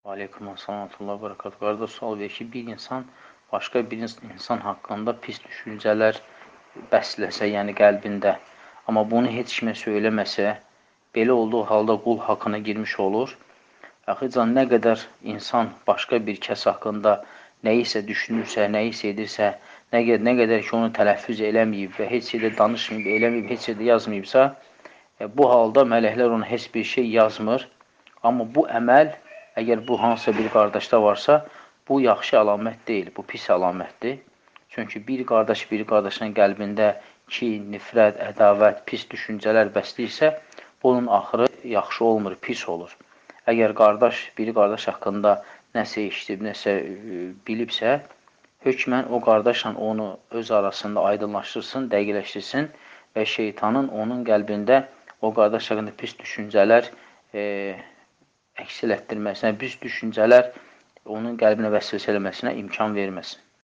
Aleyküm assalam və rəhmətullah. Qardaş, sual verir ki, bir insan başqa bir insan haqqında pis düşüncələr bəsləsə, yəni qəlbində, amma bunu heç kimə söyləməsə, belə olduğu halda qul haqqına girmiş olur. Axıcan nə qədər insan başqa bir kəs haqqında nəyisə düşünürsə, nəyisə edirsə, nə qədər ki, onu tələffüz eləməyib və heç şeydə danışmayıb, eləməyib, heç şeydə yazmayıbsa, bu halda mələklər ona heç bir şey yazmır. Amma bu əməl, əgər bu hansısa bir qardaşda varsa, bu yaxşı əlamət deyil, bu pis əlamətdir. Çünki bir qardaş bir qardaşın qəlbində kin, nifrət, ədavət, pis düşüncələr bəsləyirsə, bunun axırı yaxşı olmur, pis olur. Əgər qardaş bir qardaş haqqında nəsə eşidib, nəsə bilibsə, hökmən o qardaşla onu öz arasında aydınlaşdırsın, dəqiqləşdirsin və şeytanın onun qəlbində o qardaş haqqında pis düşüncələr əks elətdirməsinə, pis düşüncələr onun qəlbinə vəsvəsə eləməsinə imkan verməsin.